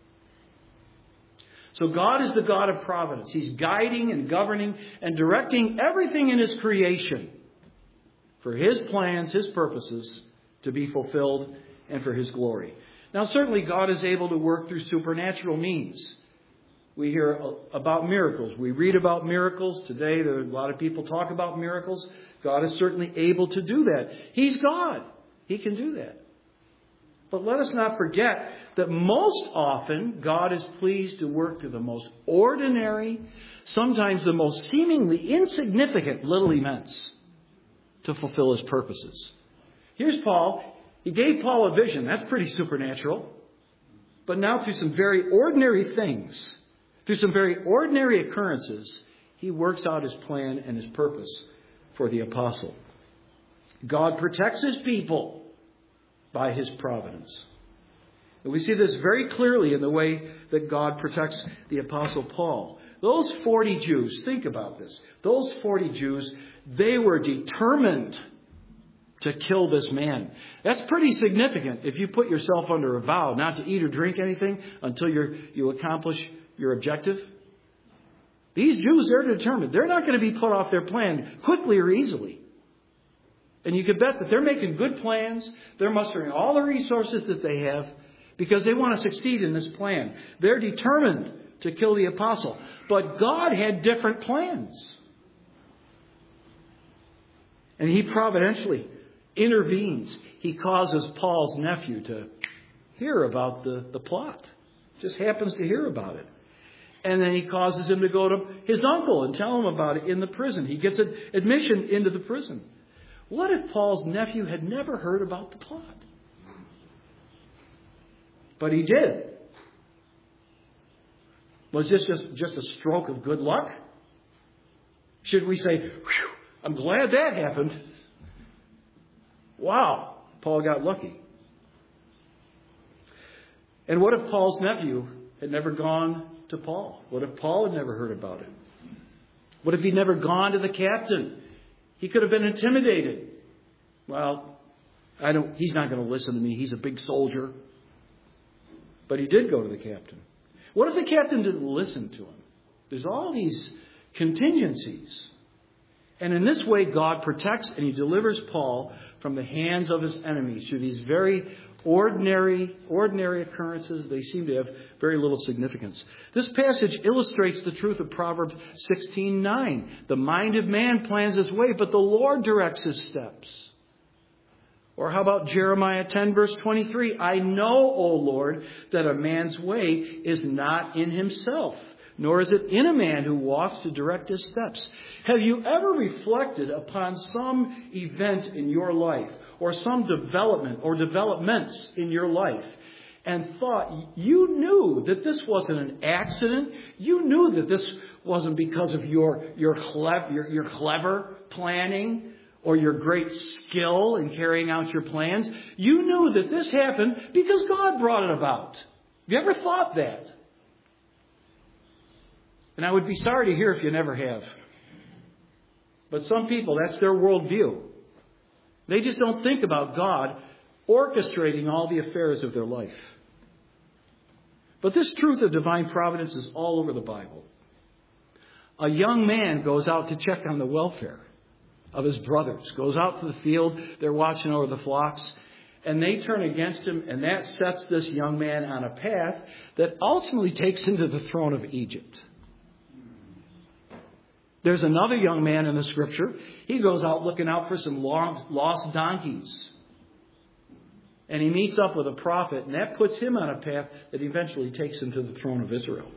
[SPEAKER 1] So God is the God of providence. He's guiding and governing and directing everything in His creation for His plans, His purposes to be fulfilled and for His glory. Now, certainly God is able to work through supernatural means. We hear about miracles. We read about miracles. Today, there are a lot of people talk about miracles. God is certainly able to do that. He's God. He can do that. But let us not forget that most often God is pleased to work through the most ordinary, sometimes the most seemingly insignificant little events to fulfill His purposes. Here's Paul. He gave Paul a vision. That's pretty supernatural. But now through some very ordinary things, through some very ordinary occurrences, He works out His plan and His purpose for the apostle. God protects His people by His providence. And we see this very clearly in the way that God protects the apostle Paul. Those forty Jews, think about this. Those forty Jews, they were determined to kill this man. That's pretty significant if you put yourself under a vow not to eat or drink anything until you're, you accomplish your objective. These Jews, they're determined. They're not going to be put off their plan quickly or easily. And you can bet that they're making good plans. They're mustering all the resources that they have because they want to succeed in this plan. They're determined to kill the apostle. But God had different plans. And He providentially intervenes. He causes Paul's nephew to hear about the, the plot. Just happens to hear about it. And then He causes him to go to his uncle and tell him about it in the prison. He gets an admission into the prison. What if Paul's nephew had never heard about the plot? But he did. Was this just, just a stroke of good luck? Should we say, whew, I'm glad that happened. Wow, Paul got lucky. And what if Paul's nephew had never gone to Paul? What if Paul had never heard about it? What if he'd never gone to the captain? He could have been intimidated. Well, I don't. He's not going to listen to me. He's a big soldier. But he did go to the captain. What if the captain didn't listen to him? There's all these contingencies. And in this way, God protects and He delivers Paul from the hands of his enemies through these very ordinary, ordinary occurrences. They seem to have very little significance. This passage illustrates the truth of Proverbs sixteen nine. The mind of man plans his way, but the Lord directs his steps. Or how about Jeremiah ten verse twenty-three? I know, O Lord, that a man's way is not in himself, nor is it in a man who walks to direct his steps. Have you ever reflected upon some event in your life or some development or developments in your life and thought you knew that this wasn't an accident? You knew that this wasn't because of your, your, clever, your, your clever planning or your great skill in carrying out your plans. You knew that this happened because God brought it about. Have you ever thought that? And I would be sorry to hear if you never have. But some people, that's their worldview. They just don't think about God orchestrating all the affairs of their life. But this truth of divine providence is all over the Bible. A young man goes out to check on the welfare of his brothers, goes out to the field, they're watching over the flocks, And they turn against him, and that sets this young man on a path that ultimately takes him to the throne of Egypt. There's another young man in the scripture. He goes out looking out for some lost donkeys. And he meets up with a prophet, and that puts him on a path that eventually takes him to the throne of Israel.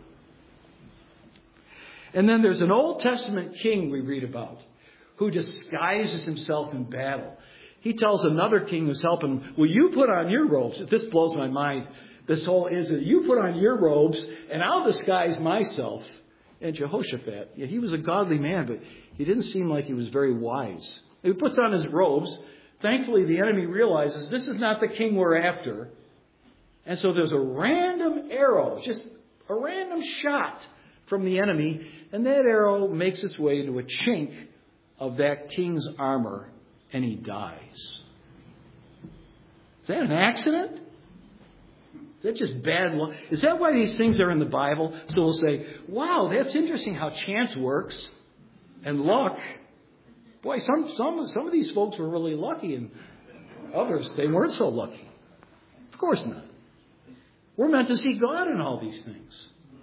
[SPEAKER 1] And then there's an Old Testament king we read about who disguises himself in battle. He tells another king who's helping him, will you put on your robes? This blows my mind. This whole is that you put on your robes and I'll disguise myself. And Jehoshaphat, yeah, he was a godly man, but he didn't seem like he was very wise. He puts on his robes. Thankfully, the enemy realizes this is not the king we're after. And so there's a random arrow, just a random shot from the enemy. And that arrow makes its way into a chink of that king's armor. And he dies. Is that an accident? Is that just bad luck? Is that why these things are in the Bible? So we'll say, wow, that's interesting how chance works and luck. Boy, some, some, some of these folks were really lucky and others, they weren't so lucky. Of course not. We're meant to see God in all these things.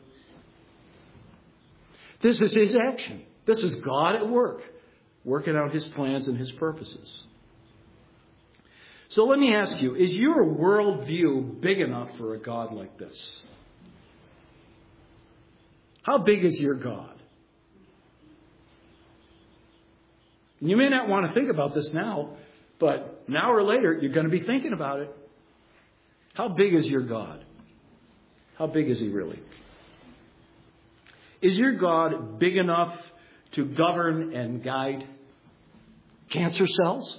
[SPEAKER 1] This is His action. This is God at work, working out His plans and His purposes. So let me ask you, is your worldview big enough for a God like this? How big is your God? You may not want to think about this now, but now or later, you're going to be thinking about it. How big is your God? How big is He really? Is your God big enough to govern and guide cancer cells?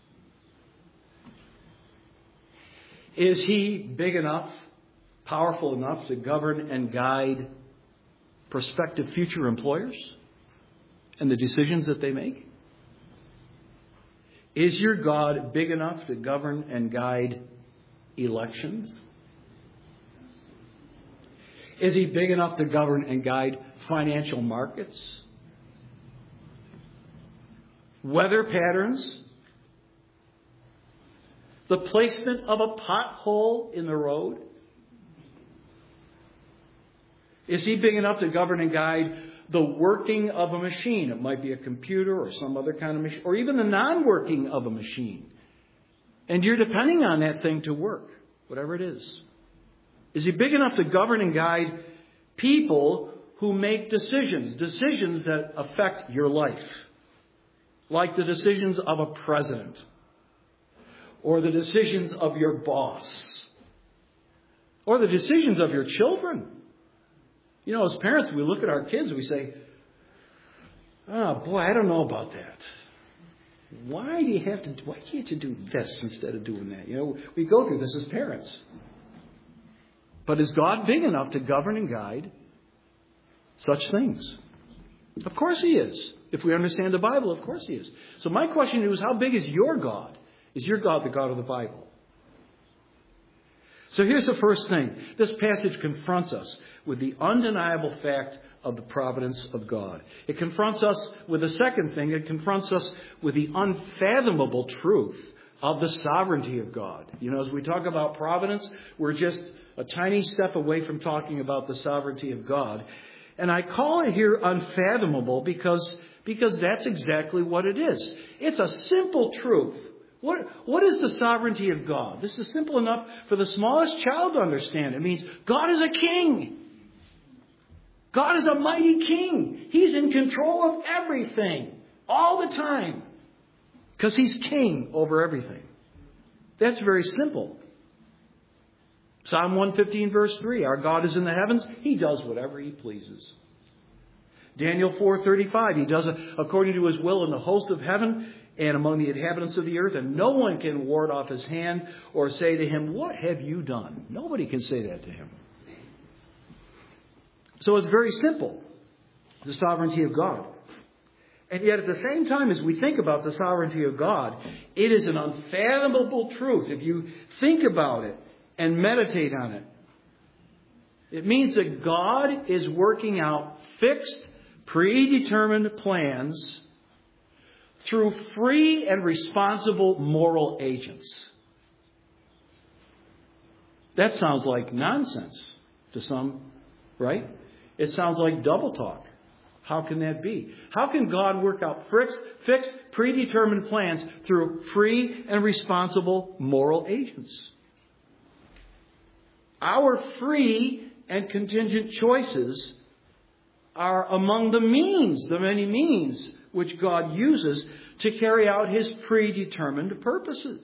[SPEAKER 1] Is He big enough, powerful enough to govern and guide prospective future employers and the decisions that they make? Is your God big enough to govern and guide elections? Is He big enough to govern and guide financial markets? Weather patterns? The placement of a pothole in the road? Is He big enough to govern and guide the working of a machine? It might be a computer or some other kind of machine, or even the non-working of a machine. And you're depending on that thing to work, whatever it is. Is He big enough to govern and guide people who make decisions, decisions that affect your life? Like the decisions of a president, or the decisions of your boss, or the decisions of your children. You know, as parents, we look at our kids, we say, oh boy, I don't know about that. Why do you have to, why can't you do this instead of doing that? You know, we go through this as parents. But is God big enough to govern and guide such things? Of course He is. If we understand the Bible, of course He is. So my question is, how big is your God? Is your God the God of the Bible? So here's the first thing. This passage confronts us with the undeniable fact of the providence of God. It confronts us with the second thing. It confronts us with the unfathomable truth of the sovereignty of God. You know, as we talk about providence, we're just a tiny step away from talking about the sovereignty of God. And I call it here unfathomable because, because that's exactly what it is. It's a simple truth. What, what is the sovereignty of God? This is simple enough for the smallest child to understand. It means God is a king. God is a mighty king. He's in control of everything all the time because He's king over everything. That's very simple. Psalm one fifteen verse three, our God is in the heavens. He does whatever He pleases. Daniel four thirty-five, He does it according to His will in the host of heaven and among the inhabitants of the earth, and no one can ward off His hand or say to Him, what have you done? Nobody can say that to Him. So it's very simple, the sovereignty of God. And yet at the same time as we think about the sovereignty of God, it is an unfathomable truth. If you think about it and meditate on it, it means that God is working out fixed, predetermined plans through free and responsible moral agents. That sounds like nonsense to some, right? It sounds like double talk. How can that be? How can God work out fixed, fixed, predetermined plans through free and responsible moral agents? Our free and contingent choices are among the means, the many means, which God uses to carry out His predetermined purposes.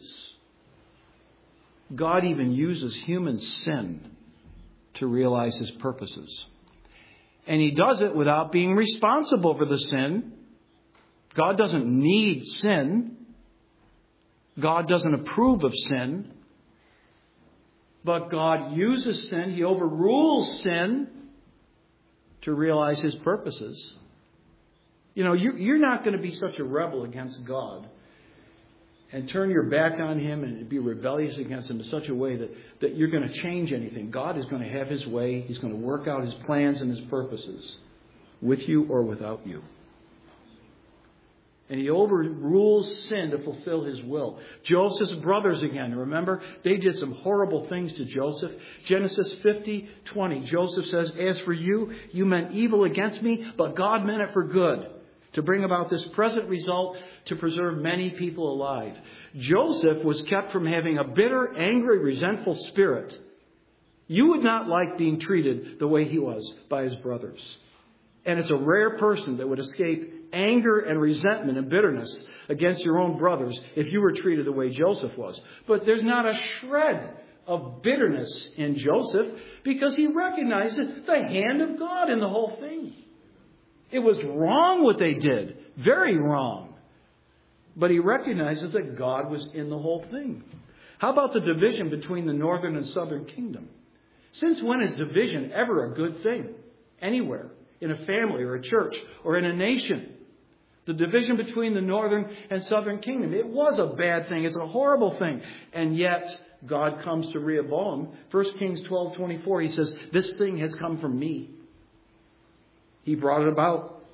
[SPEAKER 1] God even uses human sin to realize His purposes. And He does it without being responsible for the sin. God doesn't need sin. God doesn't approve of sin. But God uses sin. He overrules sin to realize His purposes. You know, you're not going to be such a rebel against God and turn your back on Him and be rebellious against Him in such a way that, that you're going to change anything. God is going to have His way. He's going to work out His plans and His purposes with you or without you. And He overrules sin to fulfill His will. Joseph's brothers again, remember? They did some horrible things to Joseph. Genesis fifty twenty, Joseph says, "As for you, you meant evil against me, but God meant it for good, to bring about this present result, to preserve many people alive." Joseph was kept from having a bitter, angry, resentful spirit. You would not like being treated the way he was by his brothers. And it's a rare person that would escape anger and resentment and bitterness against your own brothers if you were treated the way Joseph was. But there's not a shred of bitterness in Joseph because he recognizes the hand of God in the whole thing. It was wrong what they did. Very wrong. But he recognizes that God was in the whole thing. How about the division between the northern and southern kingdom? Since when is division ever a good thing? Anywhere. In a family or a church or in a nation. The division between the northern and southern kingdom. It was a bad thing. It's a horrible thing. And yet God comes to Rehoboam. First Kings twelve twenty-four, he says, "This thing has come from me." He brought it about.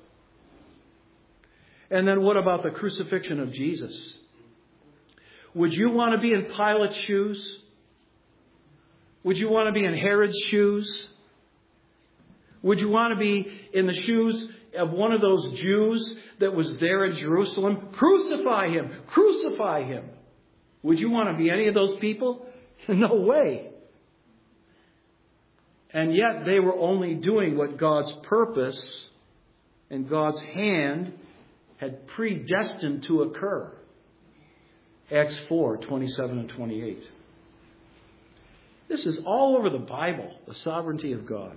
[SPEAKER 1] And then what about the crucifixion of Jesus? Would you want to be in Pilate's shoes? Would you want to be in Herod's shoes? Would you want to be in the shoes of one of those Jews that was there in Jerusalem? Crucify him! Crucify him! Would you want to be any of those people? No way. And yet they were only doing what God's purpose and God's hand had predestined to occur. Acts four, twenty-seven and twenty-eight. This is all over the Bible, the sovereignty of God.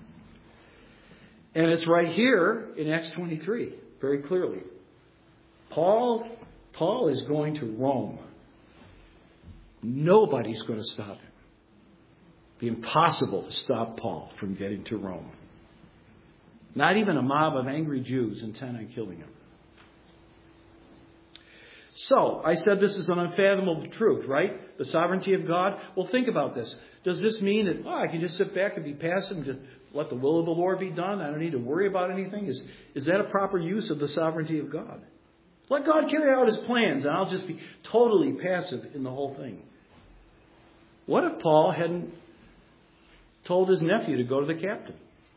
[SPEAKER 1] And it's right here in Acts twenty-three, very clearly. Paul, Paul is going to Rome. Nobody's going to stop him. It'd be impossible to stop Paul from getting to Rome. Not even a mob of angry Jews intent on killing him. So, I said this is an unfathomable truth, right? The sovereignty of God. Well, think about this. Does this mean that, oh, I can just sit back and be passive and just let the will of the Lord be done? I don't need to worry about anything? Is, is that a proper use of the sovereignty of God? Let God carry out His plans and I'll just be totally passive in the whole thing. What if Paul hadn't told his nephew to go to the captain?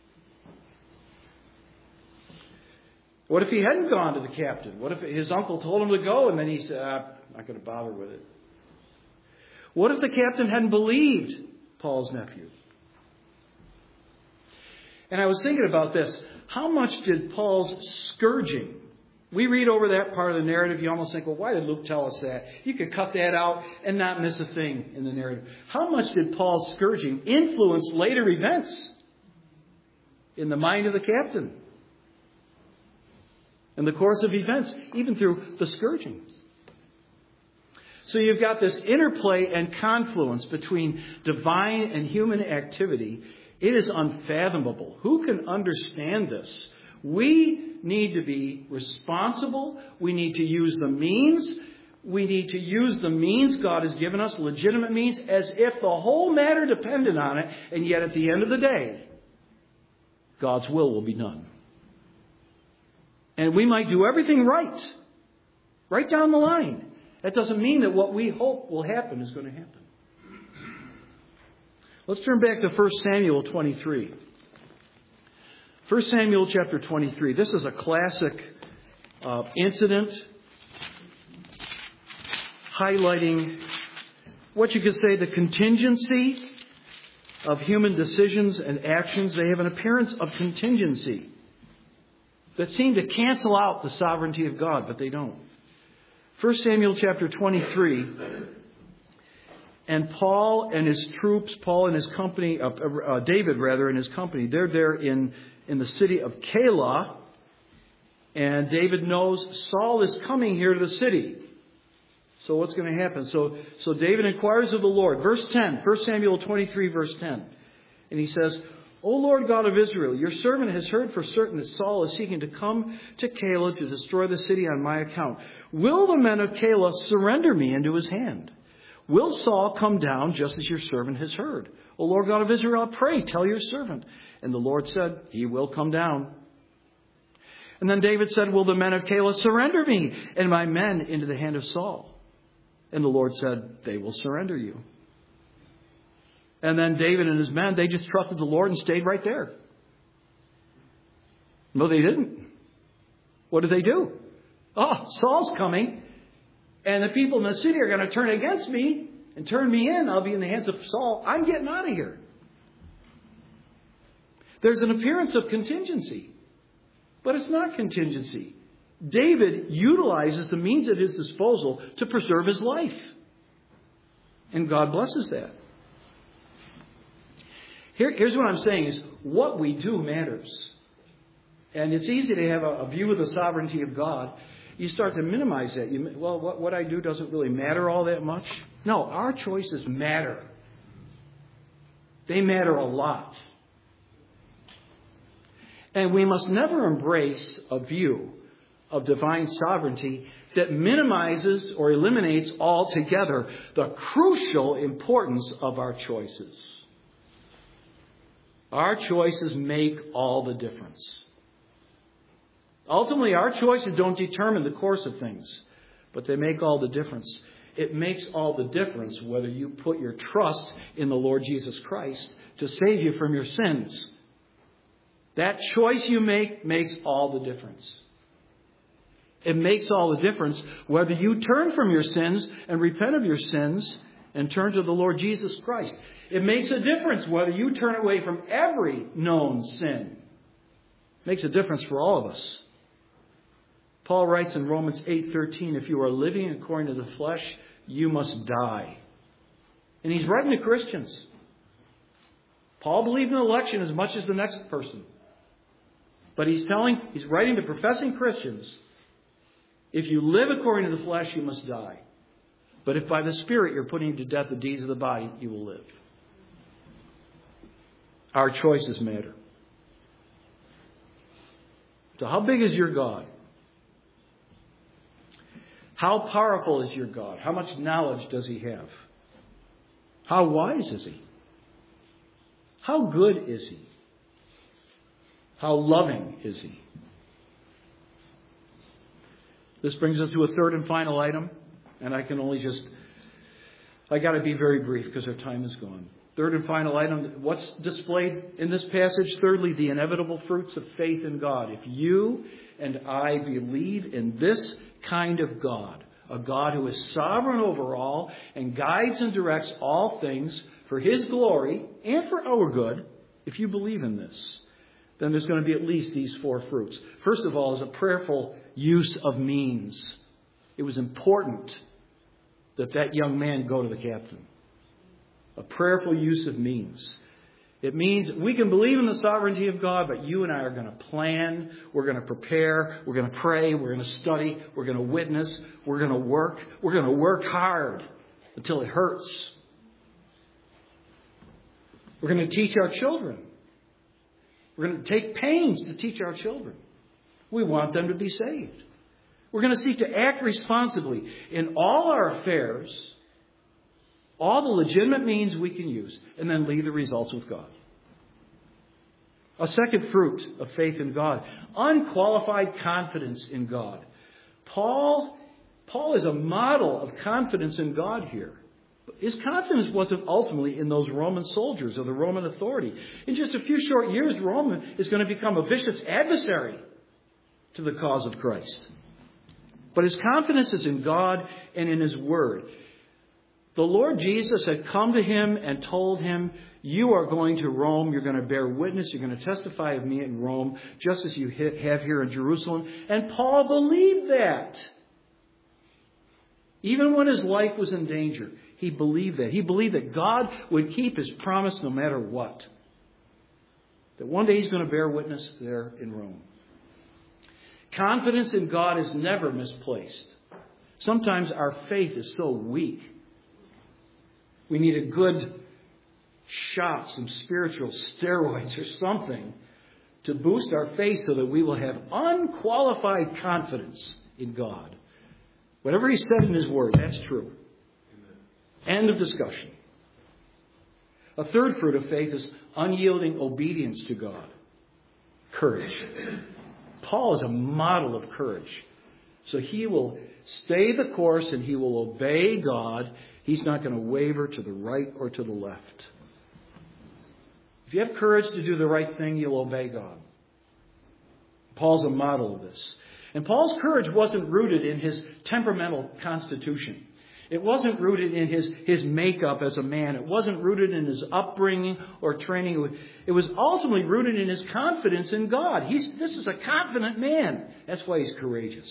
[SPEAKER 1] What if he hadn't gone to the captain? What if his uncle told him to go and then he said, ah, I'm not going to bother with it? What if the captain hadn't believed Paul's nephew? And I was thinking about this. How much did Paul's scourging? We read over that part of the narrative. You almost think, well, why did Luke tell us that? You could cut that out and not miss a thing in the narrative. How much did Paul's scourging influence later events in the mind of the captain? In the course of events, even through the scourging. So you've got this interplay and confluence between divine and human activity. It is unfathomable. Who can understand this? We need to be responsible. We need to use the means. We need to use the means God has given us, legitimate means, as if the whole matter depended on it. And yet at the end of the day, God's will will be done. And we might do everything right, right down the line. That doesn't mean that what we hope will happen is going to happen. Let's turn back to First Samuel twenty-three. First Samuel chapter twenty-three. This is a classic uh, incident highlighting what you could say the contingency of human decisions and actions. They have an appearance of contingency that seem to cancel out the sovereignty of God, but they don't. First Samuel chapter twenty-three, and Paul and his troops, Paul and his company, uh, uh, David rather, and his company, they're there in, in the city of Keilah, and David knows Saul is coming here to the city. So what's going to happen? So, so David inquires of the Lord. Verse ten, First Samuel twenty-three, verse ten. And he says, O Lord God of Israel, your servant has heard for certain that Saul is seeking to come to Keilah to destroy the city on my account. Will the men of Keilah surrender me into his hand? Will Saul come down just as your servant has heard? O Lord God of Israel, I pray, tell your servant. And the Lord said, he will come down. And then David said, will the men of Keilah surrender me and my men into the hand of Saul? And the Lord said, they will surrender you. And then David and his men, they just trusted the Lord and stayed right there. No, they didn't. What did they do? Oh, Saul's coming. And the people in the city are going to turn against me and turn me in. I'll be in the hands of Saul. I'm getting out of here. There's an appearance of contingency. But it's not contingency. David utilizes the means at his disposal to preserve his life. And God blesses that. Here, here's what I'm saying is what we do matters. And it's easy to have a, a view of the sovereignty of God. You start to minimize that. You, well, what, what I do doesn't really matter all that much. No, our choices matter. They matter a lot. And we must never embrace a view of divine sovereignty that minimizes or eliminates altogether the crucial importance of our choices. Our choices make all the difference. Ultimately, our choices don't determine the course of things, but they make all the difference. It makes all the difference whether you put your trust in the Lord Jesus Christ to save you from your sins. That choice you make makes all the difference. It makes all the difference whether you turn from your sins and repent of your sins and turn to the Lord Jesus Christ. It makes a difference whether you turn away from every known sin. It makes a difference for all of us. Paul writes in Romans eight thirteen, if you are living according to the flesh, you must die. And he's writing to Christians. Paul believed in election as much as the next person. But he's telling, he's writing to professing Christians, if you live according to the flesh, you must die. But if by the Spirit you're putting to death the deeds of the body, you will live. Our choices matter. So how big is your God? How powerful is your God? How much knowledge does he have? How wise is he? How good is he? How loving is he? This brings us to a third and final item. And I can only just, I got to be very brief because our time is gone. Third and final item, what's displayed in this passage? Thirdly, the inevitable fruits of faith in God. If you and I believe in this kind of God, a God who is sovereign over all and guides and directs all things for his glory and for our good, if you believe in this, then there's going to be at least these four fruits. First of all is a prayerful use of means. It was important that that young man go to the captain. A prayerful use of means. It means we can believe in the sovereignty of God, but you and I are going to plan, we're going to prepare, we're going to pray, we're going to study, we're going to witness, we're going to work, we're going to work hard until it hurts. We're going to teach our children. We're going to take pains to teach our children. We want them to be saved. We're going to seek to act responsibly in all our affairs, all the legitimate means we can use, and then leave the results with God. A second fruit of faith in God, unqualified confidence in God. Paul, Paul is a model of confidence in God here. His confidence wasn't ultimately in those Roman soldiers or the Roman authority. In just a few short years, Rome is going to become a vicious adversary to the cause of Christ. But his confidence is in God and in His Word. The Lord Jesus had come to him and told him, you are going to Rome, you're going to bear witness, you're going to testify of me in Rome, just as you have here in Jerusalem. And Paul believed that. Even when his life was in danger, he believed that. He believed that God would keep His promise no matter what. That one day he's going to bear witness there in Rome. Confidence in God is never misplaced. Sometimes our faith is so weak. We need a good shot, some spiritual steroids or something to boost our faith so that we will have unqualified confidence in God. Whatever He said in His Word, that's true. Amen. End of discussion. A third fruit of faith is unyielding obedience to God. Courage. Paul is a model of courage. So he will stay the course and he will obey God. He's not going to waver to the right or to the left. If you have courage to do the right thing, you'll obey God. Paul's a model of this. And Paul's courage wasn't rooted in his temperamental constitution. It wasn't rooted in his, his makeup as a man. It wasn't rooted in his upbringing or training. It was ultimately rooted in his confidence in God. He's, this is a confident man. That's why he's courageous.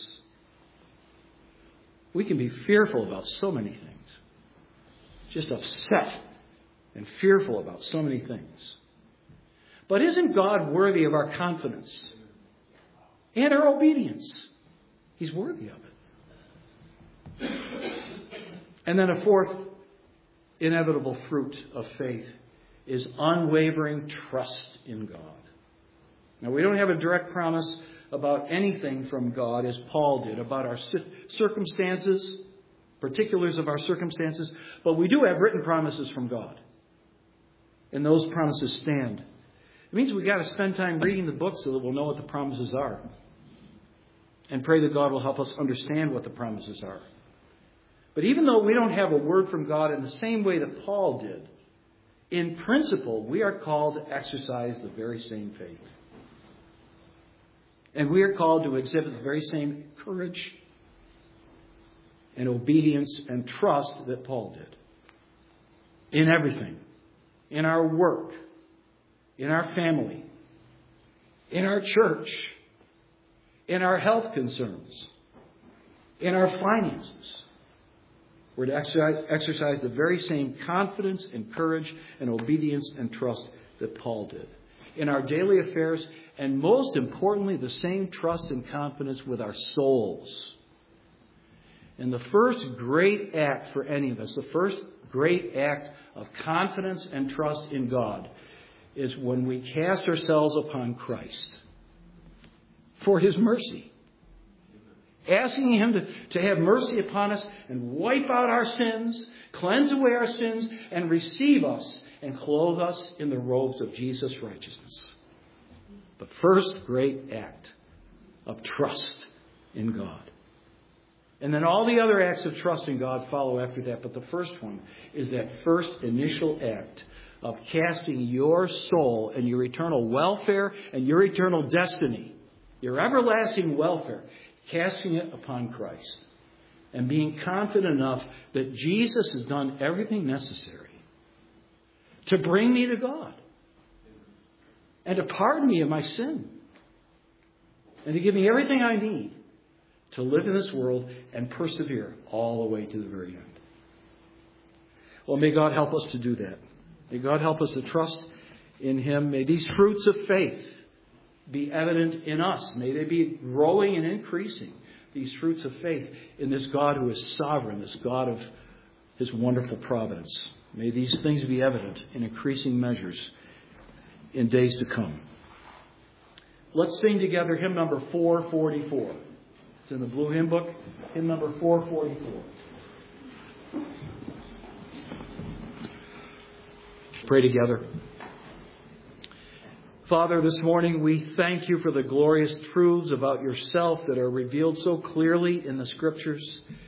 [SPEAKER 1] We can be fearful about so many things. Just upset and fearful about so many things. But isn't God worthy of our confidence and our obedience? He's worthy of it. And then a fourth inevitable fruit of faith is unwavering trust in God. Now, we don't have a direct promise about anything from God as Paul did, about our circumstances, particulars of our circumstances, but we do have written promises from God. And those promises stand. It means we've got to spend time reading the book so that we'll know what the promises are. And pray that God will help us understand what the promises are. But even though we don't have a word from God in the same way that Paul did, in principle, we are called to exercise the very same faith. And we are called to exhibit the very same courage and obedience and trust that Paul did. In everything. In our work. In our family. In our church. In our health concerns. In our finances. We're to exercise, exercise the very same confidence and courage and obedience and trust that Paul did. In our daily affairs, and most importantly, the same trust and confidence with our souls. And the first great act for any of us, the first great act of confidence and trust in God, is when we cast ourselves upon Christ for His mercy. Asking Him to, to have mercy upon us and wipe out our sins, cleanse away our sins, and receive us and clothe us in the robes of Jesus' righteousness. The first great act of trust in God. And then all the other acts of trust in God follow after that. But the first one is that first initial act of casting your soul and your eternal welfare and your eternal destiny, your everlasting welfare, casting it upon Christ and being confident enough that Jesus has done everything necessary to bring me to God and to pardon me of my sin and to give me everything I need to live in this world and persevere all the way to the very end. Well, may God help us to do that. May God help us to trust in Him. May these fruits of faith be evident in us. May they be growing and increasing, these fruits of faith, in this God who is sovereign, this God of His wonderful providence. May these things be evident in increasing measures in days to come. Let's sing together hymn number four forty-four. It's in the blue hymn book, hymn number four forty-four. Pray together. Father, this morning we thank You for the glorious truths about Yourself that are revealed so clearly in the Scriptures.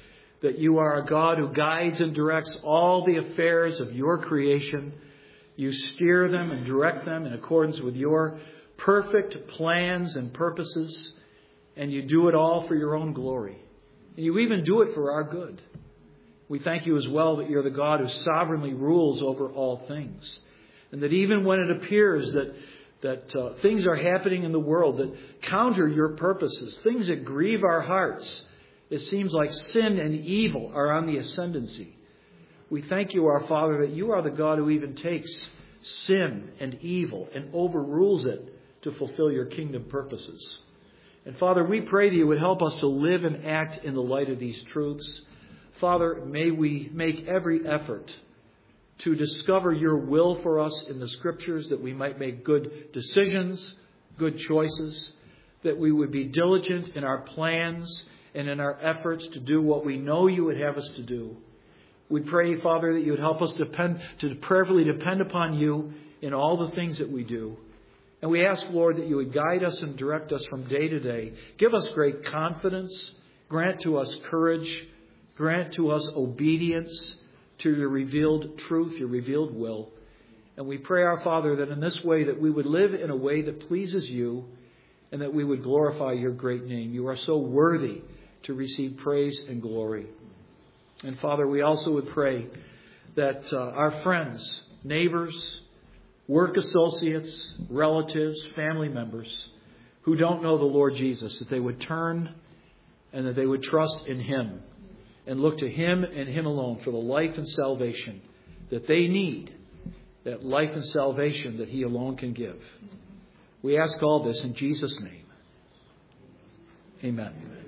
[SPEAKER 1] that you are a God who guides and directs all the affairs of your creation. You steer them and direct them in accordance with your perfect plans and purposes, and you do it all for your own glory. And you even do it for our good. We thank you as well that you're the God who sovereignly rules over all things, and that even when it appears that that uh, things are happening in the world that counter your purposes, things that grieve our hearts, it seems like sin and evil are on the ascendancy. We thank you, our Father, that you are the God who even takes sin and evil and overrules it to fulfill your kingdom purposes. And Father, we pray that you would help us to live and act in the light of these truths. Father, may we make every effort to discover your will for us in the Scriptures, that we might make good decisions, good choices, that we would be diligent in our plans and in our efforts to do what we know you would have us to do. We pray, Father, that you would help us depend, to prayerfully depend upon you in all the things that we do. And we ask, Lord, that you would guide us and direct us from day to day. Give us great confidence. Grant to us courage. Grant to us obedience to your revealed truth, your revealed will. And we pray, our Father, that in this way that we would live in a way that pleases you and that we would glorify your great name. You are so worthy to receive praise and glory. And Father, we also would pray that uh, our friends, neighbors, work associates, relatives, family members who don't know the Lord Jesus, that they would turn and that they would trust in him and look to him and him alone for the life and salvation that they need, that life and salvation that he alone can give. We ask all this in Jesus' name. Amen.